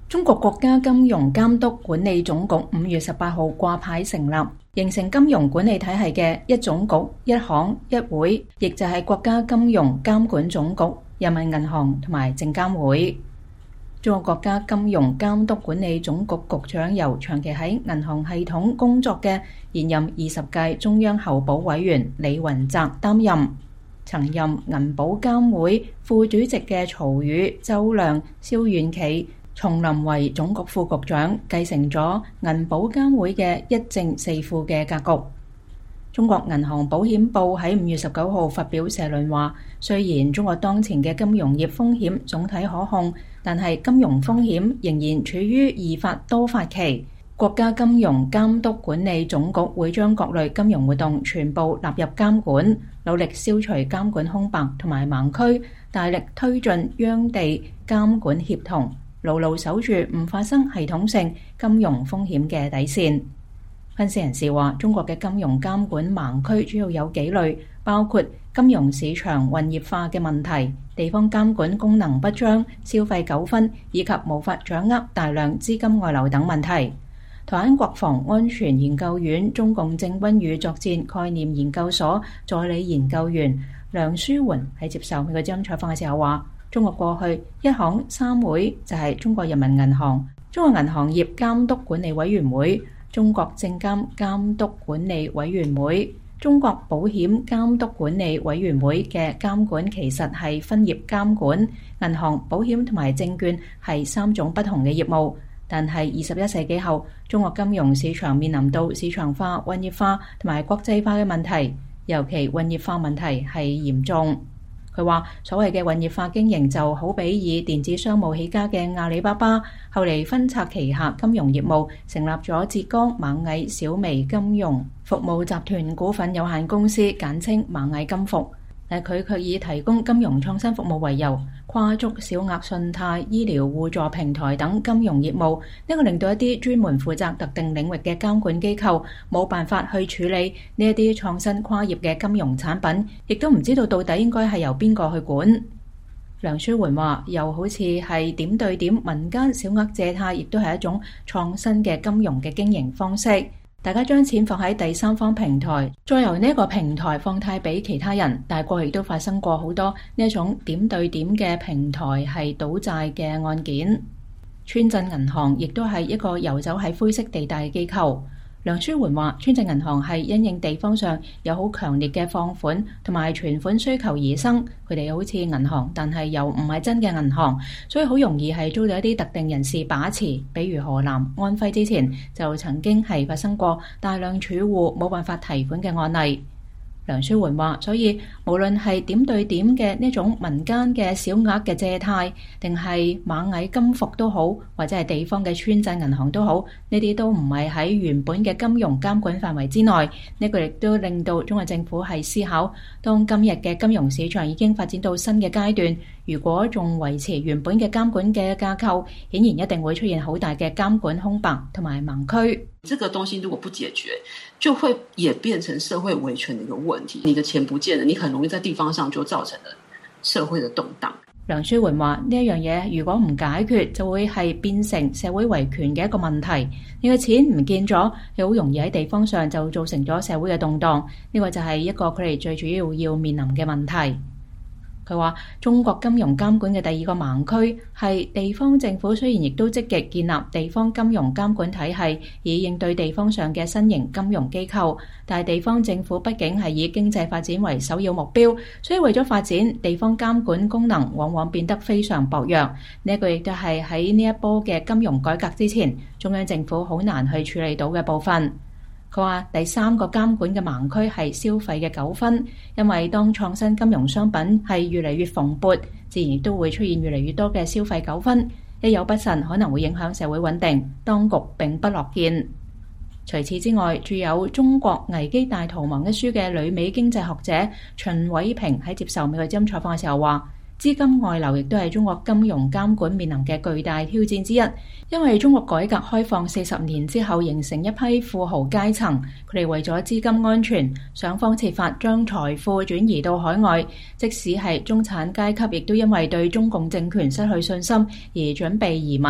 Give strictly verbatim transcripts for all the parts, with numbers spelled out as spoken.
中國國家金融監督管理總局五月十八號掛牌成立，形成金融管理體系嘅一總局、一行、一會，亦就係國家金融監管總局、人民銀行同埋證監會。中國國家金融監督管理總局局長由長期喺銀行系統工作嘅現任二十屆中央候補委員李雲澤擔任。曾任銀保監會副主席嘅曹宇、周亮、肖遠企重臨為總局副局長，繼承咗銀保監會嘅一正四副嘅格局。中國銀行保險報喺五月十九號發表社論話，雖然中國當前嘅金融業風險總體可控，但係金融風險仍然處於易發多發期。國家金融監督管理總局會將各類金融活動全部納入監管，努力消除監管空白同埋盲區，大力推進央地監管協同，牢牢守住唔發生系統性金融風險嘅底線。分析人士話，中國嘅金融監管盲區主要有幾類，包括金融市場混業化嘅問題、地方監管功能不彰、消費糾紛以及無法掌握大量資金外流等問題。台灣國防安全研究院中共政軍與作戰概念研究所助理研究員梁書媛喺接受美國之音採訪嘅時候話，中國過去一行三會就係中國人民銀行、中國銀行業監督管理委員會、中國證監監督管理委員會、中國保險監督管理委員會嘅監管其實係分業監管，銀行、保險同埋證券係三種不同嘅業務。但係二十一世紀後，中國金融市場面臨到市場化、混業化同埋國際化嘅問題，尤其混業化問題係嚴重。佢話：所謂嘅混業化經營就好比以電子商務起家嘅阿里巴巴，後嚟分拆旗下金融業務，成立咗浙江螞蟻小微金融服務集團股份有限公司，簡稱螞蟻金服。但佢卻以提供金融創新服務為由，跨足小額信貸、醫療互助平台等金融業務，呢個令到一啲專門負責特定領域嘅監管機構冇辦法去處理呢一啲創新跨業嘅金融產品，亦都唔知道到底應該係由邊個去管。梁書媛話，又好似係點對點民間小額借貸，亦都係一種創新嘅金融嘅經營方式。大家將錢放喺第三方平台，再由呢個平台放貸俾其他人，但係過去亦都發生過好多呢一種點對點嘅平台係倒債嘅案件。村鎮銀行亦都係一個遊走喺灰色地帶嘅機構。梁書媛話，村鎮銀行係因應地方上有好強烈嘅放款同埋存款需求而生，佢哋好似銀行，但係又唔係真嘅銀行，所以好容易係遭到一啲特定人士把持。比如河南、安徽之前就曾經係發生過大量儲戶冇辦法提款嘅案例。梁書媛話，所以無論係點對點嘅呢種民間嘅小額嘅借貸，定係螞蟻金服都好，或者係地方嘅村鎮銀行都好，呢啲都唔係喺原本嘅金融監管範圍之內。呢個亦都令到中國政府係思考，當今日嘅金融市場已經發展到新嘅階段，如果仲維持原本嘅監管嘅架構，顯然一定會出現好大嘅監管空白同埋盲區。 這個東西如果不解決，就會也變成社會維權的一個問題。你的錢不見了，你很容易在地方上就造成了社會的動盪。 梁書媛話，呢一樣嘢如果唔解決，就會係變成社會維權嘅一個問題。你嘅錢唔見咗，你好容易喺地方上就造成咗社會嘅動盪。呢個就係一個佢哋最主要要面臨嘅問題。佢話，中國金融監管嘅第二個盲區係地方政府雖然亦都積極建立地方金融監管體系，以應對地方上嘅新型金融機構，但係地方政府畢竟係以經濟發展為首要目標，所以為咗發展，地方監管功能往往變得非常薄弱。呢一個亦都係喺呢一波嘅金融改革之前，中央政府好難去處理到嘅部分。佢話第三個監管嘅盲區係消費嘅糾紛，因為當創新金融商品係越嚟越蓬勃，自然亦都會出現越嚟越多嘅消費糾紛，一有不慎可能會影響社會穩定，當局並不樂見。除此之外，著有《中國危機大逃亡》一書嘅旅美經濟學者秦偉平喺接受美國之音採訪嘅時候話，資金外流亦都係中國金融監管面臨嘅巨大挑戰之一，因為中國改革開放四十年之後形成一批富豪階層，佢哋為咗資金安全，想方設法將財富轉移到海外，即使係中產階級亦都因為對中共政權失去信心而準備移民。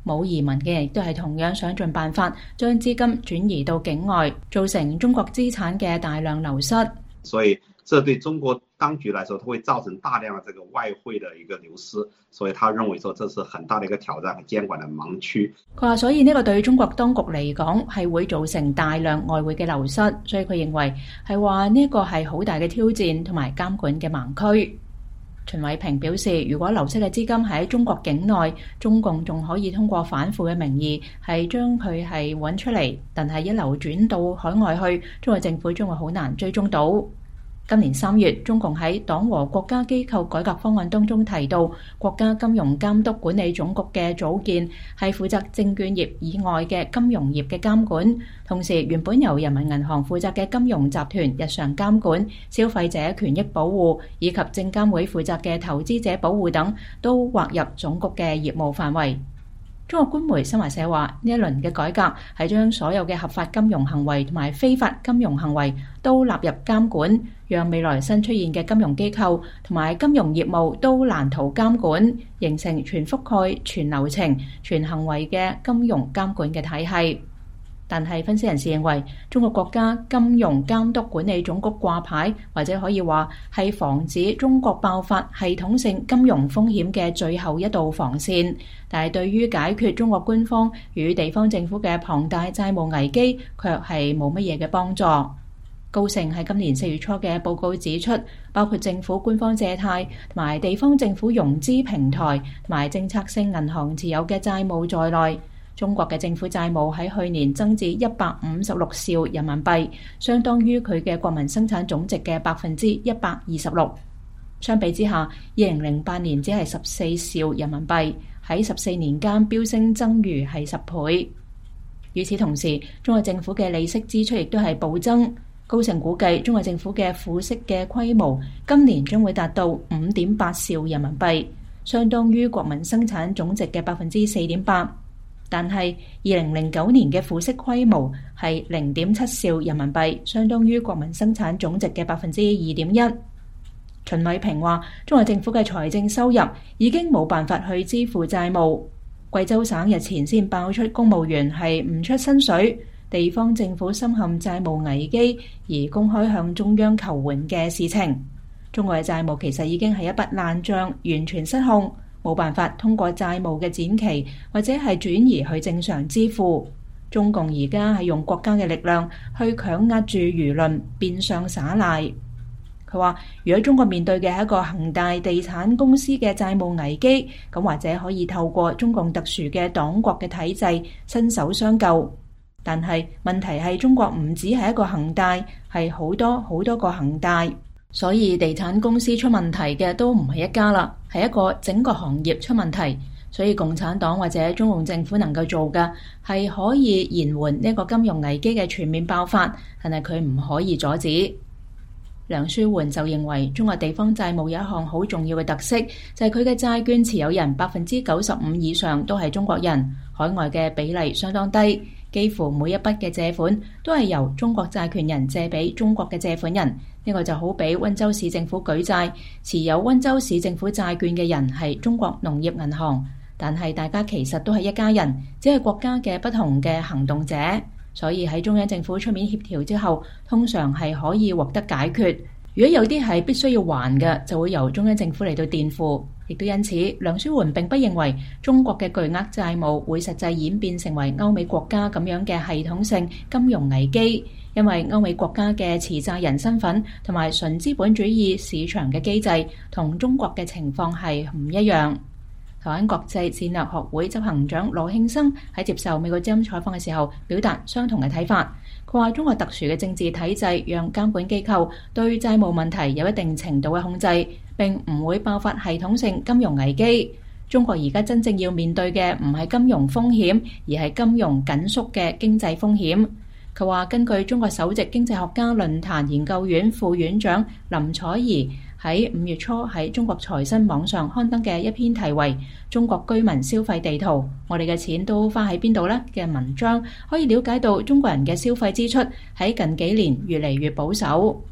冇移民嘅人亦都係同樣想盡辦法將資金轉移到境外，造成中國資產嘅大量流失。 所以這對中國當局來說，它會造成大量的這個外匯的一個流失，所以他認為說這是很大的一個挑戰和監管的盲區。 佢話，所以呢個對中國當局嚟講係會造成大量外匯嘅流失，所以佢認為係話呢個係好大嘅挑戰同埋監管嘅盲區。秦偉平表示，如果流失嘅資金喺中國境內，中共仲可以通過反腐嘅名義係將佢係揾出嚟，但係一流轉到海外去，中國政府將會好難追蹤到。今年三月，中共喺黨和國家機構改革方案當中提到，國家金融監督管理總局嘅組建係負責證券業以外嘅金融業嘅監管，同時原本由人民銀行負責嘅金融集團日常監管、消費者權益保護以及證監會負責嘅投資者保護等，都劃入總局嘅業務範圍。中國官媒新華社話，呢一輪嘅改革係將所有嘅合法金融行為同埋非法金融行為都納入監管，讓未來新出現嘅金融機構同埋金融業務都難逃監管，形成全覆蓋、全流程、全行為嘅金融監管嘅體系。但係分析人士認為，中國國家金融監督管理總局掛牌，或者可以話係防止中國爆發系統性金融風險嘅最後一道防線，但係對於解決中國官方與地方政府嘅龐大債務危機，卻係冇乜嘢嘅幫助。高盛喺今年四月初嘅報告指出，包括政府官方借貸同埋地方政府融資平台同埋政策性銀行持有嘅債務在內，中國嘅政府債務喺去年增至一百五十六兆人民幣，相當於佢嘅國民生產總值嘅百分之一百二十六。相比之下，二零零八年只係十四兆人民幣，喺十四年間飆升增逾係十倍。與此同時，中國政府嘅利息支出亦都係暴增。高盛估計，中國政府嘅付息嘅規模今年將會達到五點八兆人民幣，相當於國民生產總值嘅百分之四點八。但係二零零九年嘅付息規模係零點七兆人民幣，相當於國民生產總值嘅百分之二點一。秦偉平話，中國政府嘅財政收入已經冇辦法去支付債務。貴州省日前先爆出公務員係唔出薪水，地方政府深陷債務危機而公開向中央求援嘅事情。中國嘅債務其實已經係一筆爛賬，完全失控。冇辦法通過債務嘅展期或者係轉移去正常支付。中共而家係用國家嘅力量去強壓住輿論，變相耍賴。佢話，如果中國面對嘅係一個恒大地產公司嘅債務危機，咁或者可以透過中共特殊嘅黨國嘅體制伸手相救。但係問題係中國唔止係一個恒大，係好多好多個恒大。所以地產公司出問題嘅都唔係一家啦，係一個整個行業出問題。所以共產黨或者中共政府能夠做嘅係可以延緩呢個金融危機嘅全面爆發，但係佢唔可以阻止。梁舒緩就認為，中國地方債務有一項好重要嘅特色，就係佢嘅債券持有人百分之九十五以上都係中國人，海外嘅比例相當低，幾乎每一筆嘅借款都係由中國債權人借俾中國嘅借款人。呢個就好比溫州市政府舉債，持有溫州市政府債券嘅人係中國農業銀行，但係大家其實都係一家人，只係國家嘅不同嘅行動者。所以喺中央政府出面協調之後，通常係可以獲得解決。如果有啲係必須要還嘅，就會由中央政府嚟到墊付。亦都因此，梁舒緩並不認為中國嘅巨額債務會實際演變成為歐美國家咁樣嘅系統性金融危機，因為歐美國家嘅持債人身份同埋純資本主義市場嘅機制同中國嘅情況係唔一樣。台灣國際戰略學會執行長羅慶生喺接受美國之音採訪嘅時候，表達相同嘅睇法。佢話中國特殊嘅政治體制讓監管機構對債務問題有一定程度嘅控制，並唔會爆發系統性金融危機。中國而家真正要面對嘅唔係金融風險，而係金融緊縮嘅經濟風險。佢話根據中國首席經濟學家論壇研究院副院長林采宜喺五月初喺中國財新網上刊登嘅一篇題為《中國居民消費地圖：我哋嘅錢都花喺邊度呢》嘅文章，可以了解到中國人嘅消費支出喺近幾年越嚟越保守。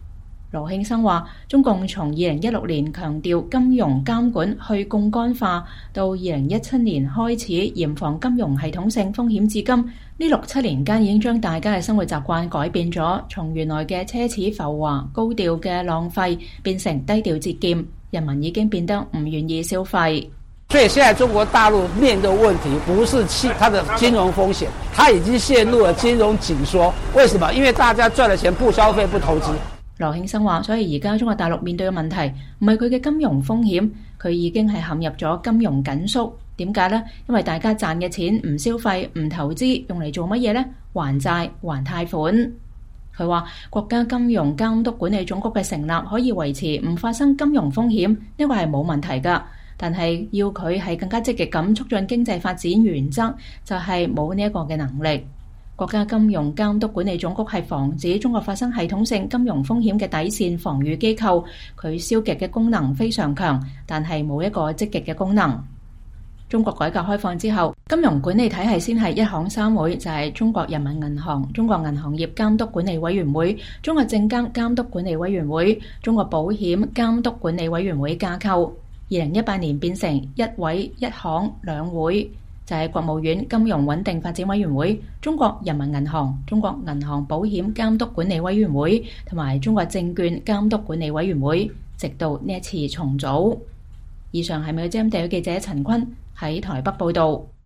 羅慶生話：中共從二零一六年強調金融監管去槓桿化，到二零一七年開始嚴防金融系統性風險，至今呢六七年間已經將大家嘅生活習慣改變咗，從原來嘅奢侈浮華、高調嘅浪費，變成低調節儉，人民已經變得唔願意消費。 所以現在中國大陸面對問題不是它的金融風險，它已經陷入了金融緊縮。為什麼？因為大家賺了錢不消費不投資。 羅慶生話：所以而家中國大陸面對嘅問題唔係佢嘅金融風險，佢已經係陷入咗金融緊縮。點解呢？因為大家賺嘅錢唔消費唔投資，用嚟做乜嘢呢？還債還貸款。佢話國家金融監督管理總局嘅成立可以維持唔發生金融風險，呢個係冇問題㗎。但係要佢係更加積極咁促進經濟發展，原則就係冇呢一個嘅能力。國家金融監督管理總局係防止中國發生系統性金融風險嘅底線防禦機構，佢消極嘅功能非常強，但係冇一個積極嘅功能。中國改革開放之後，金融管理體系先係一行三會，就係中國人民銀行、中國銀行業監督管理委員會、中國證監監督管理委員會、中國保險監督管理委員會架構。二零一八年變成一委一行兩會，就係國務院金融穩定發展委員會、中國人民銀行、中國銀行保險監督管理委員會同埋中國證券監督管理委員會，直到呢一次重組。以上係美國之音地區記者陳坤喺台北報道。